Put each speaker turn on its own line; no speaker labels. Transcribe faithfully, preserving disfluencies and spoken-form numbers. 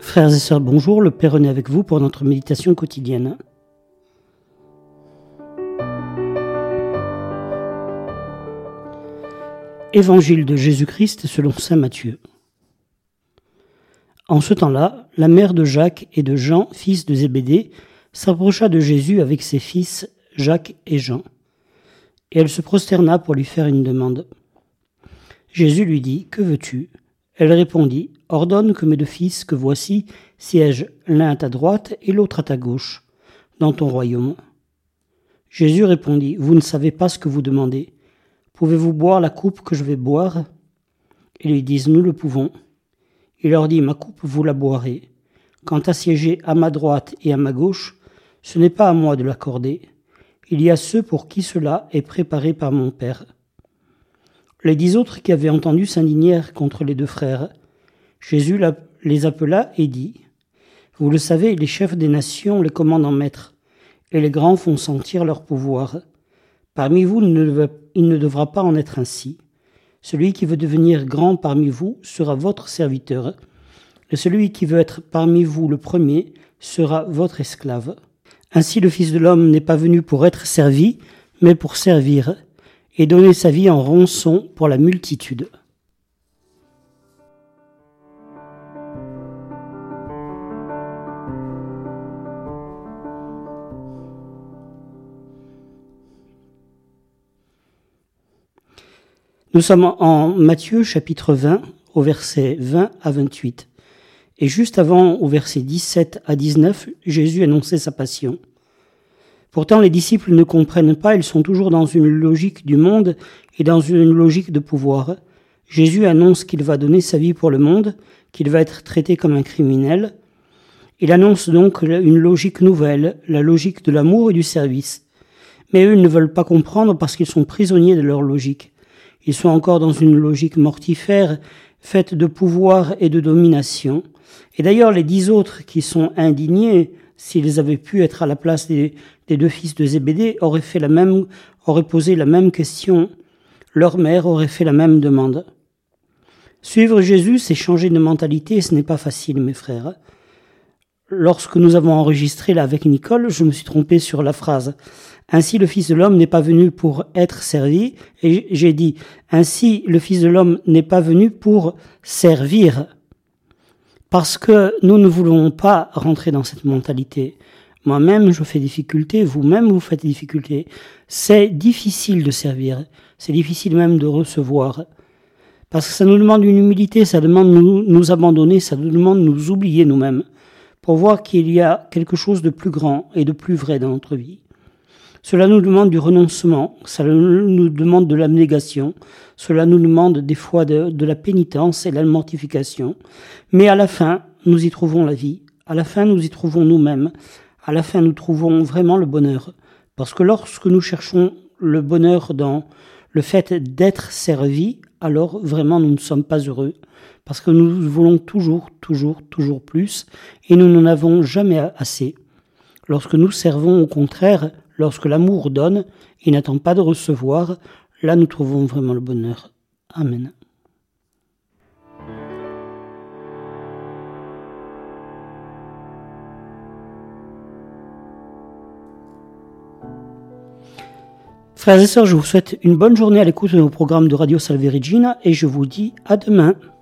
Frères et sœurs, bonjour, le Père René avec vous pour notre méditation quotidienne. Évangile de Jésus-Christ selon saint Matthieu. En ce temps-là, la mère de Jacques et de Jean, fils de Zébédée, s'approcha de Jésus avec ses fils Jacques et Jean, et elle se prosterna pour lui faire une demande. Jésus lui dit : « Que veux-tu ? » Elle répondit : « Ordonne que mes deux fils que voici siègent l'un à ta droite et l'autre à ta gauche, dans ton royaume. » Jésus répondit : « Vous ne savez pas ce que vous demandez. Pouvez-vous boire la coupe que je vais boire ? » Ils lui disent : « Nous le pouvons. » Il leur dit : « Ma coupe, vous la boirez. Quant à siéger à ma droite et à ma gauche, ce n'est pas à moi de l'accorder. Il y a ceux pour qui cela est préparé par mon Père. » Les dix autres qui avaient entendu s'indignèrent contre les deux frères. Jésus les appela et dit : « Vous le savez, les chefs des nations les commandent en maître, et les grands font sentir leur pouvoir. Parmi vous, il ne devra pas en être ainsi. Celui qui veut devenir grand parmi vous sera votre serviteur, et celui qui veut être parmi vous le premier sera votre esclave. Ainsi le Fils de l'homme n'est pas venu pour être servi, mais pour servir, et donner sa vie en rançon pour la multitude. » Nous sommes en Matthieu chapitre vingt, au verset vingt à vingt-huit. Et juste avant, au verset dix-sept à dix-neuf, Jésus annonçait sa passion. Pourtant, les disciples ne comprennent pas, ils sont toujours dans une logique du monde et dans une logique de pouvoir. Jésus annonce qu'il va donner sa vie pour le monde, qu'il va être traité comme un criminel. Il annonce donc une logique nouvelle, la logique de l'amour et du service. Mais eux, ils ne veulent pas comprendre parce qu'ils sont prisonniers de leur logique. Ils sont encore dans une logique mortifère, faite de pouvoir et de domination. Et d'ailleurs, les dix autres qui sont indignés, s'ils avaient pu être à la place des, des deux fils de Zébédée, auraient fait la même, auraient posé la même question. Leur mère aurait fait la même demande. Suivre Jésus, c'est changer de mentalité, et ce n'est pas facile, mes frères. Lorsque nous avons enregistré là avec Nicole, je me suis trompé sur la phrase. Ainsi, le Fils de l'homme n'est pas venu pour être servi. Et j'ai dit, ainsi, le Fils de l'homme n'est pas venu pour servir. Parce que nous ne voulons pas rentrer dans cette mentalité. Moi-même, je fais difficulté, vous-même, vous faites difficulté. C'est difficile de servir. C'est difficile même de recevoir. Parce que ça nous demande une humilité, ça demande de nous, nous abandonner, ça nous demande de nous oublier nous-mêmes. Pour voir qu'il y a quelque chose de plus grand et de plus vrai dans notre vie. Cela nous demande du renoncement, cela nous demande de l'abnégation, cela nous demande des fois de, de la pénitence et de la mortification. Mais à la fin, nous y trouvons la vie, à la fin nous y trouvons nous-mêmes, à la fin nous trouvons vraiment le bonheur. Parce que lorsque nous cherchons le bonheur dans le fait d'être servi, alors vraiment nous ne sommes pas heureux. Parce que nous voulons toujours, toujours, toujours plus, et nous n'en avons jamais assez. Lorsque nous servons, au contraire, lorsque l'amour donne et n'attend pas de recevoir, là nous trouvons vraiment le bonheur. Amen. Frères et sœurs, je vous souhaite une bonne journée à l'écoute de nos programmes de Radio Salve Regina et je vous dis à demain.